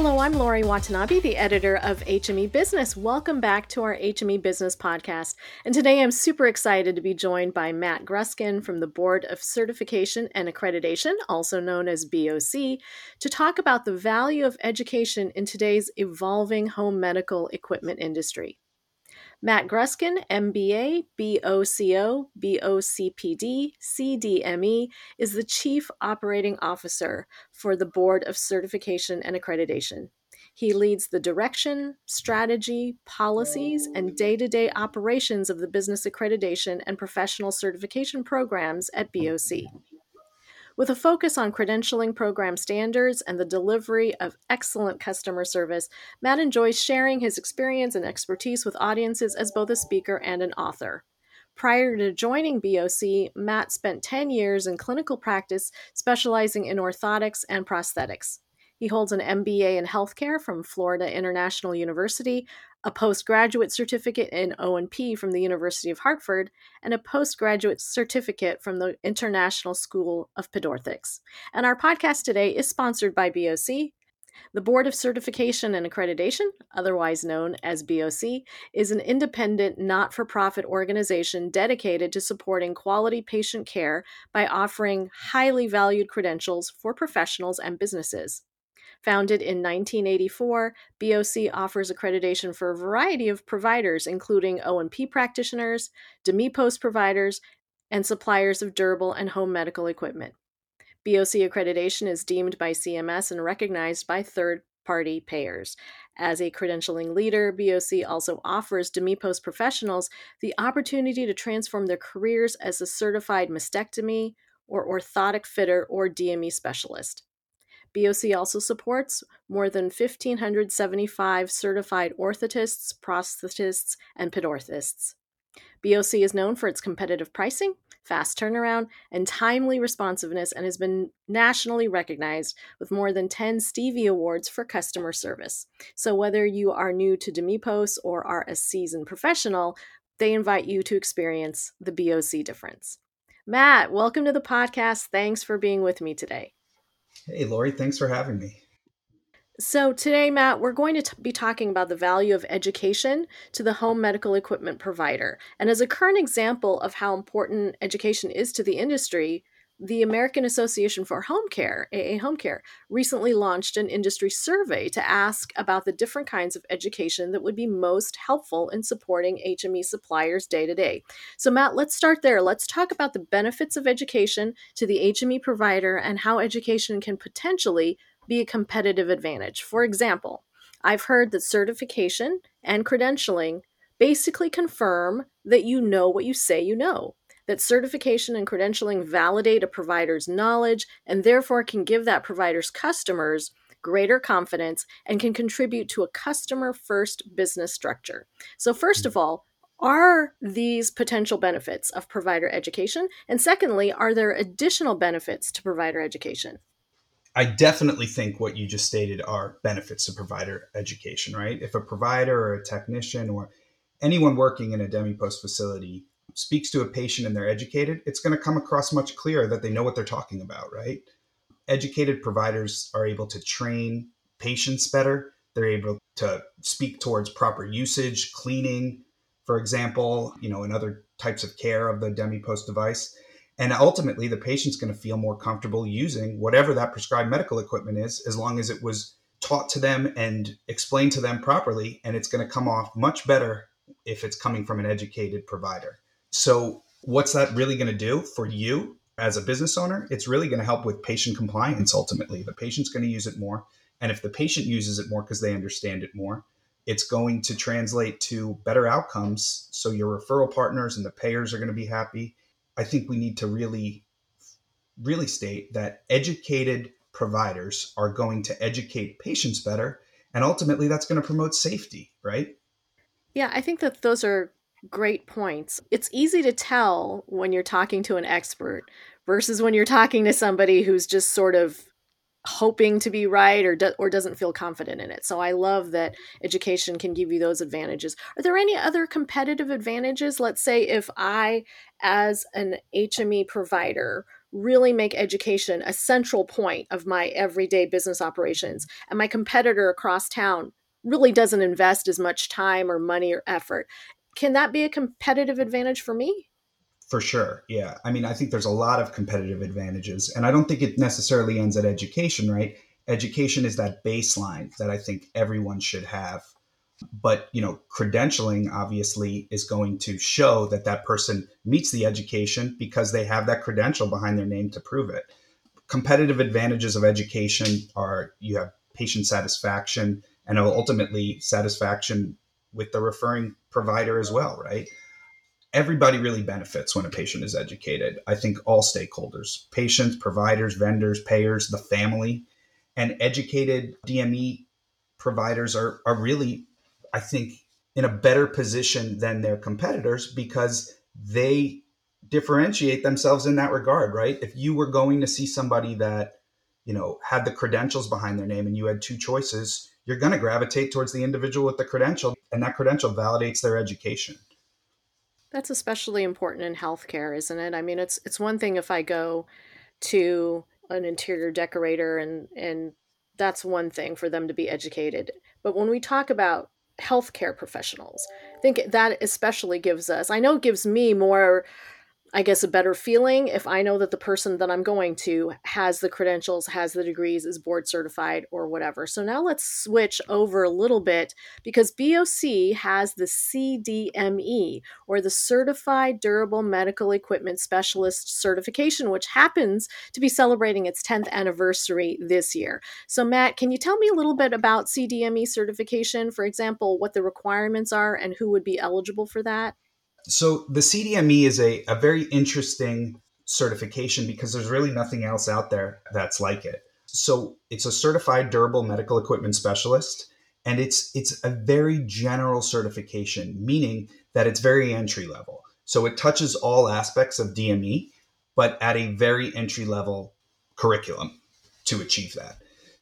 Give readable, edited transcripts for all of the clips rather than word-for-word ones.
Hello, I'm Lori Watanabe, the editor of HME Business. Welcome back to our HME Business podcast. And today I'm super excited to be joined by Matt Gruskin from the Board of Certification and Accreditation, also known as BOC, to talk about the value of education in today's evolving home medical equipment industry. Matt Gruskin, MBA, BOCO, BOCPD, CDME, is the Chief Operating Officer for the Board of Certification and Accreditation. He leads the direction, strategy, policies, and day-to-day operations of the business accreditation and professional certification programs at BOC. With a focus on credentialing program standards and the delivery of excellent customer service, Matt enjoys sharing his experience and expertise with audiences as both a speaker and an author. Prior to joining BOC, Matt spent 10 years in clinical practice specializing in orthotics and prosthetics. He holds an MBA in healthcare from Florida International University, a postgraduate certificate in O&P from the University of Hartford, and a postgraduate certificate from the International School of Pedorthics. And our podcast today is sponsored by BOC. The Board of Certification and Accreditation, otherwise known as BOC, is an independent, not-for-profit organization dedicated to supporting quality patient care by offering highly valued credentials for professionals and businesses. Founded in 1984, BOC offers accreditation for a variety of providers, including O&P practitioners, DMEPOS providers, and suppliers of durable and home medical equipment. BOC accreditation is deemed by CMS and recognized by third-party payers. As a credentialing leader, BOC also offers DMEPOS professionals the opportunity to transform their careers as a certified mastectomy or orthotic fitter or DME specialist. BOC also supports more than 1,575 certified orthotists, prosthetists, and pedorthists. BOC is known for its competitive pricing, fast turnaround, and timely responsiveness, and has been nationally recognized with more than 10 Stevie Awards for customer service. So whether you are new to DMEPOS or are a seasoned professional, they invite you to experience the BOC difference. Matt, welcome to the podcast. Thanks for being with me today. Hey, Lori, thanks for having me. So today, Matt, we're going to be talking about the value of education to the home medical equipment provider. And as a current example of how important education is to the industry, the American Association for Home Care, AA Home Care, recently launched an industry survey to ask about the different kinds of education that would be most helpful in supporting HME suppliers day to day. So, Matt, let's start there. Let's talk about the benefits of education to the HME provider and how education can potentially be a competitive advantage. For example, I've heard that certification and credentialing basically confirm that you know what you say you know, that certification and credentialing validate a provider's knowledge and therefore can give that provider's customers greater confidence and can contribute to a customer-first business structure. So first of all, are these potential benefits of provider education? And secondly, are there additional benefits to provider education? I definitely think what you just stated are benefits to provider education, right? If a provider or a technician or anyone working in a DMEPOS facility speaks to a patient and they're educated, it's going to come across much clearer that they know what they're talking about, right? Educated providers are able to train patients better. They're able to speak towards proper usage, cleaning, for example, and other types of care of the DMEPOS device. And ultimately, the patient's going to feel more comfortable using whatever that prescribed medical equipment is, as long as it was taught to them and explained to them properly. And it's going to come off much better if it's coming from an educated provider. So what's that really going to do for you as a business owner? It's really going to help with patient compliance. Ultimately, the patient's going to use it more. And if the patient uses it more because they understand it more, it's going to translate to better outcomes. So your referral partners and the payers are going to be happy. I think we need to really state that educated providers are going to educate patients better. And ultimately, that's going to promote safety, right? Yeah, I think that those are great points. It's easy to tell when you're talking to an expert versus when you're talking to somebody who's just sort of hoping to be right or doesn't feel confident in it. So I love that education can give you those advantages. Are there any other competitive advantages? Let's say if I, as an HME provider, really make education a central point of my everyday business operations, and my competitor across town really doesn't invest as much time or money or effort. Can that be a competitive advantage for me? For sure. Yeah. I mean, I think there's a lot of competitive advantages, and I don't think it necessarily ends at education, right? Education is that baseline that I think everyone should have. But, credentialing obviously is going to show that that person meets the education because they have that credential behind their name to prove it. Competitive advantages of education are you have patient satisfaction and ultimately satisfaction with the referring provider as well, right? Everybody really benefits when a patient is educated. I think all stakeholders, patients, providers, vendors, payers, the family, and educated DME providers are really, I think, in a better position than their competitors because they differentiate themselves in that regard, right? If you were going to see somebody that, had the credentials behind their name and you had two choices, you're going to gravitate towards the individual with the credential, and that credential validates their education. That's especially important in healthcare, isn't it? I mean, it's one thing if I go to an interior decorator and that's one thing for them to be educated. But when we talk about healthcare professionals, I think that especially gives us, I know it gives me more, I guess, a better feeling if I know that the person that I'm going to has the credentials, has the degrees, is board certified or whatever. So now let's switch over a little bit because BOC has the CDME, or the Certified Durable Medical Equipment Specialist certification, which happens to be celebrating its 10th anniversary this year. So, Matt, can you tell me a little bit about CDME certification? For example, what the requirements are and who would be eligible for that? So the CDME is a very interesting certification because there's really nothing else out there that's like it. So it's a certified durable medical equipment specialist, and it's a very general certification, meaning that it's very entry level. So it touches all aspects of DME, but at a very entry level curriculum to achieve that.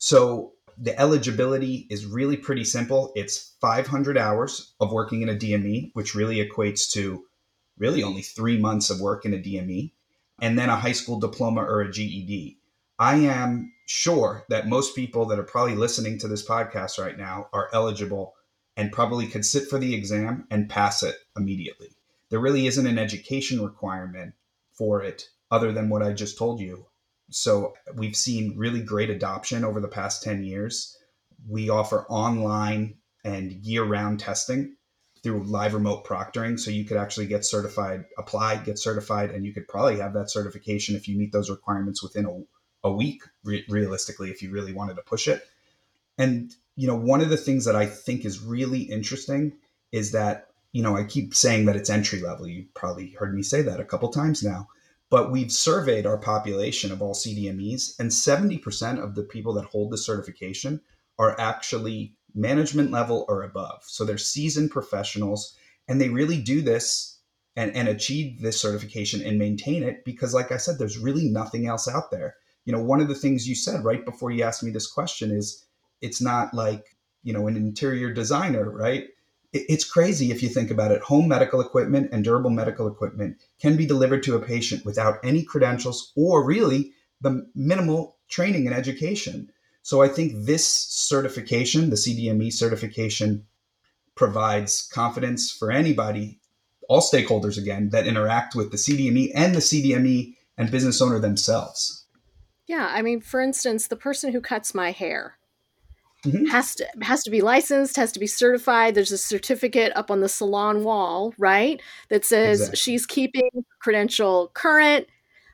So the eligibility is really pretty simple. It's 500 hours of working in a DME, which really equates to really only 3 months of work in a DME, and then a high school diploma or a GED. I am sure that most people that are probably listening to this podcast right now are eligible and probably could sit for the exam and pass it immediately. There really isn't an education requirement for it other than what I just told you. So we've seen really great adoption over the past 10 years. We offer online and year round testing through live remote proctoring. So you could actually get certified, apply, get certified, and you could probably have that certification if you meet those requirements within a week, realistically, if you really wanted to push it. And, one of the things that I think is really interesting is that, I keep saying that it's entry level. You probably heard me say that a couple times now. But we've surveyed our population of all CDMEs, and 70% of the people that hold the certification are actually management level or above. So they're seasoned professionals, and they really do this and achieve this certification and maintain it because, like I said, there's really nothing else out there. One of the things you said right before you asked me this question is it's not like, an interior designer, right? It's crazy if you think about it. Home medical equipment and durable medical equipment can be delivered to a patient without any credentials or really the minimal training and education. So I think this certification, the CDME certification, provides confidence for anybody, all stakeholders again, that interact with the CDME and the CDME and business owner themselves. Yeah, I mean, for instance, the person who cuts my hair Mm-hmm. has to be licensed, has to be certified. There's a certificate up on the salon wall, right? That says Exactly. she's keeping credential current,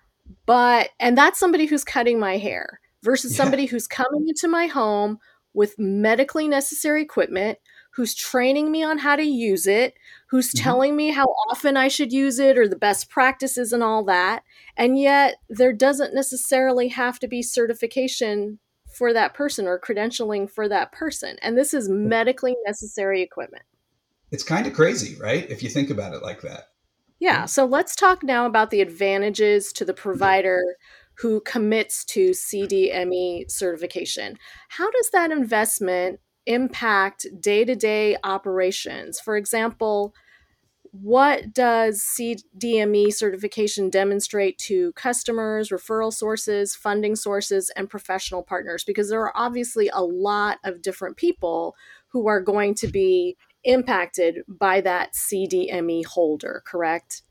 and that's somebody who's cutting my hair versus Yeah. somebody who's coming into my home with medically necessary equipment, who's training me on how to use it, who's Mm-hmm. telling me how often I should use it or the best practices and all that. And yet there doesn't necessarily have to be certification for that person or credentialing for that person. And this is medically necessary equipment. It's kind of crazy, right? If you think about it like that. Yeah, Yeah. so let's talk now about the advantages to the provider who commits to CDME certification. How does that investment impact day to day operations? For example, what does CDME certification demonstrate to customers, referral sources, funding sources, and professional partners? Because there are obviously a lot of different people who are going to be impacted by that CDME holder, correct?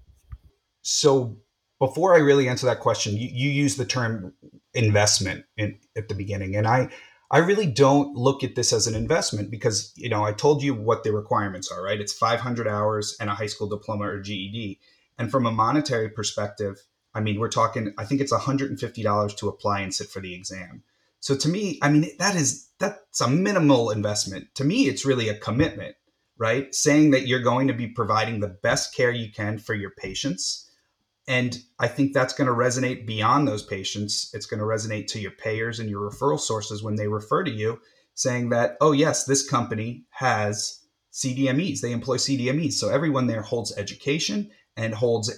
So before I really answer that question, you use the term investment at the beginning, and I really don't look at this as an investment because I told you what the requirements are, right? It's 500 hours and a high school diploma or GED, and from a monetary perspective, I mean we're talking. I think it's $150 to apply and sit for the exam. So to me, I mean that's a minimal investment. To me, it's really a commitment, right? Saying that you're going to be providing the best care you can for your patients, and I think that's going to resonate beyond those patients. It's going to resonate to your payers and your referral sources when they refer to you, saying that, oh, yes, this company has CDMEs. They employ CDMEs. So everyone there holds education and holds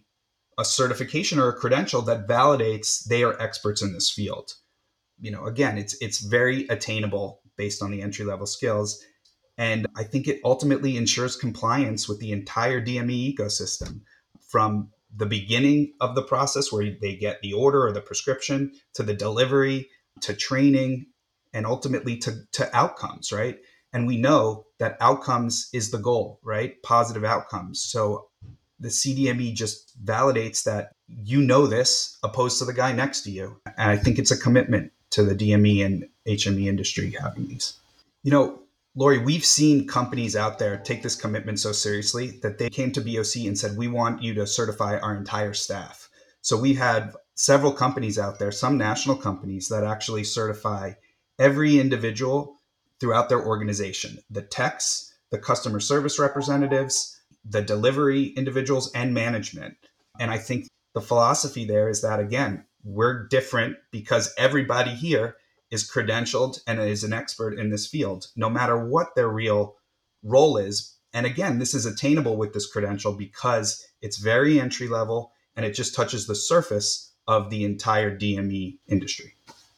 a certification or a credential that validates they are experts in this field. Again, it's very attainable based on the entry level skills. And I think it ultimately ensures compliance with the entire DME ecosystem from the beginning of the process where they get the order or the prescription to the delivery to training and ultimately to outcomes, right? And we know that outcomes is the goal, right? Positive outcomes. So the CDME just validates that this opposed to the guy next to you. And I think it's a commitment to the DME and HME industry having these. You know, Lori, we've seen companies out there take this commitment so seriously that they came to BOC and said, we want you to certify our entire staff. So we had several companies out there, some national companies that actually certify every individual throughout their organization, the techs, the customer service representatives, the delivery individuals, and management. And I think the philosophy there is that, again, we're different because everybody here is credentialed and is an expert in this field, no matter what their real role is. And again, this is attainable with this credential because it's very entry level and it just touches the surface of the entire DME industry.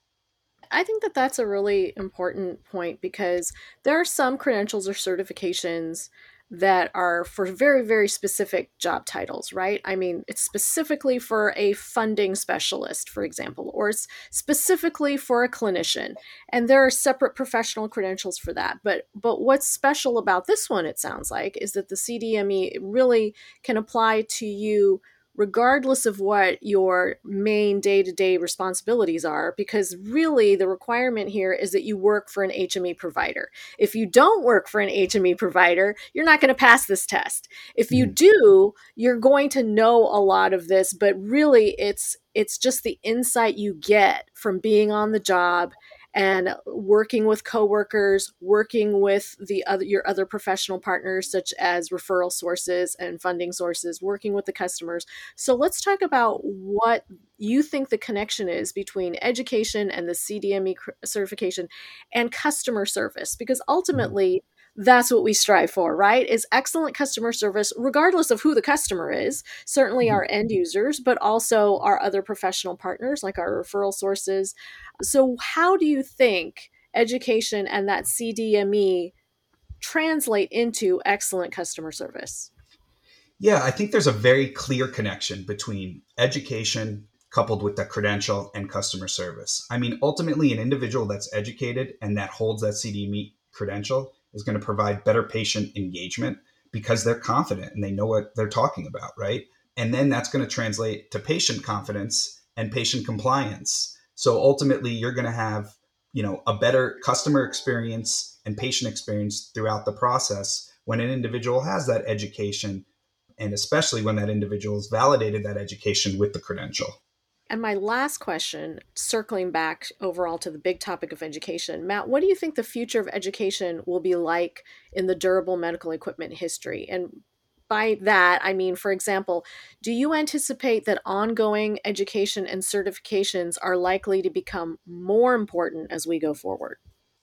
I think that that's a really important point because there are some credentials or certifications that are for very, very specific job titles, right? I mean, it's specifically for a funding specialist, for example, or it's specifically for a clinician. And there are separate professional credentials for that. But what's special about this one, it sounds like, is that the CDME really can apply to you regardless of what your main day-to-day responsibilities are, because really the requirement here is that you work for an HME provider. If you don't work for an HME provider, you're not going to pass this test. If you do, you're going to know a lot of this, but really it's just the insight you get from being on the job and working with coworkers, working with your other professional partners such as referral sources and funding sources, working with the customers. So let's talk about what you think the connection is between education and the CDME certification and customer service, because ultimately that's what we strive for, right? Is excellent customer service, regardless of who the customer is, certainly our end users, but also our other professional partners like our referral sources. So, how do you think education and that CDME translate into excellent customer service? Yeah, I think there's a very clear connection between education coupled with the credential and customer service. I mean, ultimately, an individual that's educated and that holds that CDME credential is going to provide better patient engagement because they're confident and they know what they're talking about, right? And then that's going to translate to patient confidence and patient compliance. So ultimately, you're going to have, a better customer experience and patient experience throughout the process when an individual has that education, and especially when that individual has validated that education with the credential. And my last question, circling back overall to the big topic of education, Matt, what do you think the future of education will be like in the durable medical equipment history? And by that, I mean, for example, do you anticipate that ongoing education and certifications are likely to become more important as we go forward?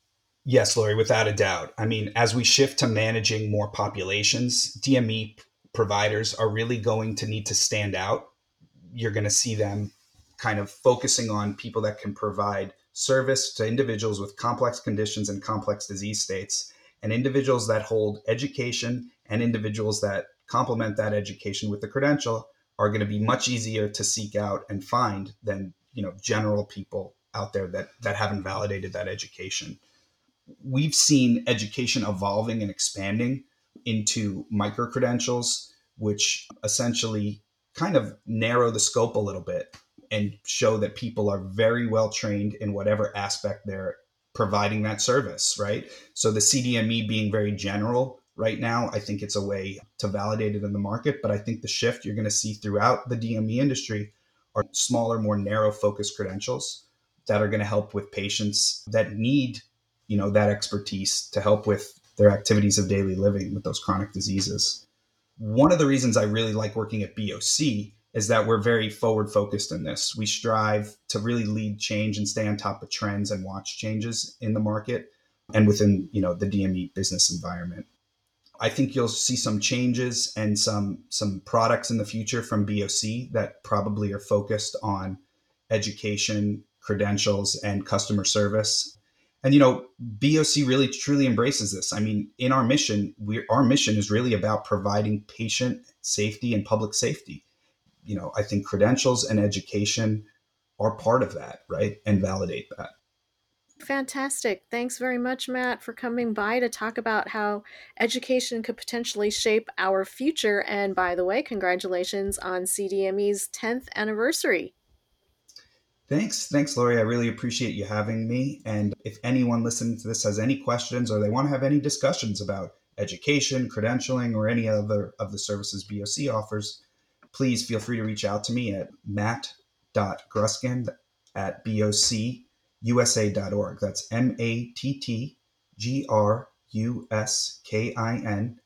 Yes, Lori, without a doubt. I mean, as we shift to managing more populations, DME providers are really going to need to stand out. You're going to see them kind of focusing on people that can provide service to individuals with complex conditions and complex disease states, and individuals that hold education and individuals that complement that education with the credential are going to be much easier to seek out and find than, general people out there that haven't validated that education. We've seen education evolving and expanding into micro credentials, which essentially kind of narrow the scope a little bit and show that people are very well trained in whatever aspect they're providing that service, right? So the CDME being very general right now, I think it's a way to validate it in the market. But I think the shift you're going to see throughout the DME industry are smaller, more narrow focused credentials that are going to help with patients that need, that expertise to help with their activities of daily living with those chronic diseases. One of the reasons I really like working at BOC is that we're very forward focused in this. We strive to really lead change and stay on top of trends and watch changes in the market and within, the DME business environment. I think you'll see some changes and some products in the future from BOC that probably are focused on education, credentials, and customer service. And, BOC really truly embraces this. I mean, in our mission, our mission is really about providing patient safety and public safety. I think credentials and education are part of that, right? And validate that. Fantastic. Thanks very much, Matt, for coming by to talk about how education could potentially shape our future. And by the way, congratulations on CDME's 10th anniversary. Thanks, Lori. I really appreciate you having me. And if anyone listening to this has any questions or they want to have any discussions about education, credentialing, or any other of the services BOC offers, please feel free to reach out to me at matt.gruskin@bocusa.org. That's MATTGRUSKIN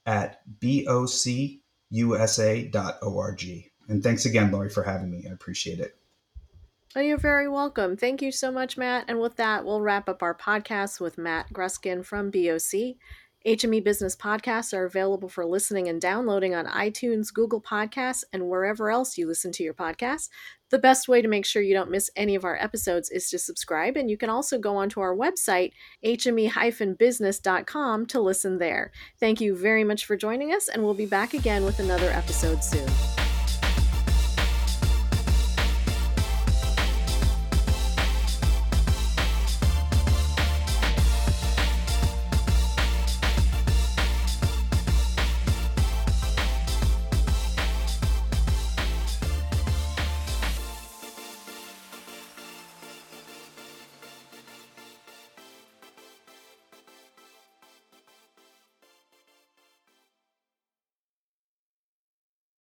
@bocusa.org. And thanks again, Lori, for having me. I appreciate it. Oh, you're very welcome. Thank you so much, Matt. And with that, we'll wrap up our podcast with Matt Gruskin from BOC. HME Business podcasts are available for listening and downloading on iTunes, Google Podcasts, and wherever else you listen to your podcasts. The best way to make sure you don't miss any of our episodes is to subscribe, and you can also go onto our website, hme-business.com, to listen there. Thank you very much for joining us, and we'll be back again with another episode soon.